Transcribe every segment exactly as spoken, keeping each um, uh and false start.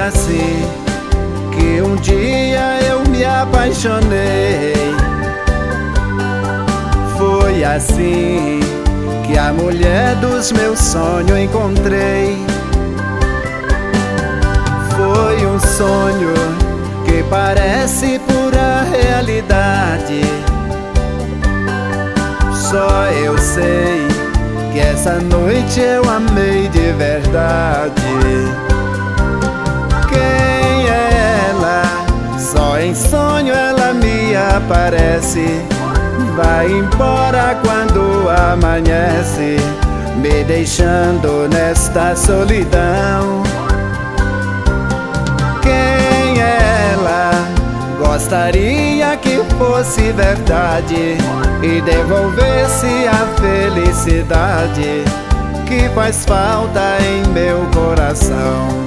assim que um dia eu me apaixonei. Foi assim que a mulher dos meus sonhos encontrei. Foi um sonho que parece pura realidade. Só eu sei que essa noite eu amei de verdade. Quem é ela? Só em sonho ela me aparece. Vai embora quando amanhece, me deixando nesta solidão. Quem é ela? Gostaria que fosse verdade e devolvesse a felicidade que faz falta em meu coração.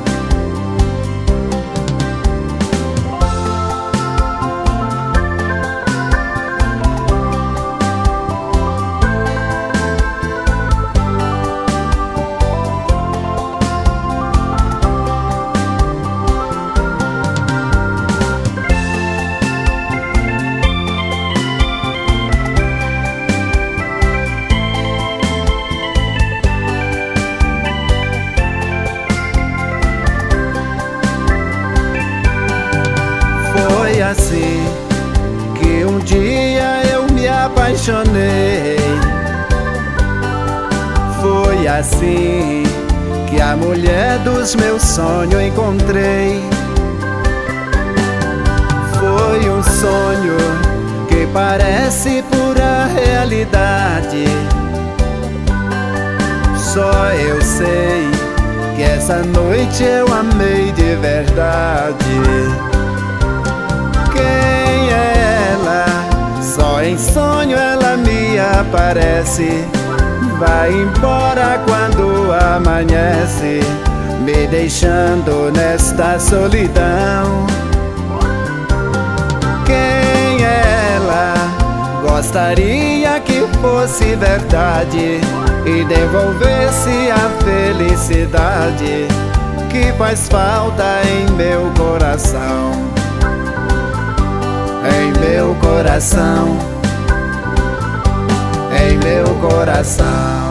Foi assim que um dia eu me apaixonei. Foi assim que a mulher dos meus sonhos encontrei. Foi um sonho que parece pura realidade. Só eu sei que essa noite eu amei de verdade. Quem é ela? Só em sonho ela me aparece. Vai embora quando amanhece, me deixando nesta solidão. Quem é ela? Gostaria que fosse verdade e devolvesse a felicidade que faz falta em meu coração. Em meu coração, em meu coração.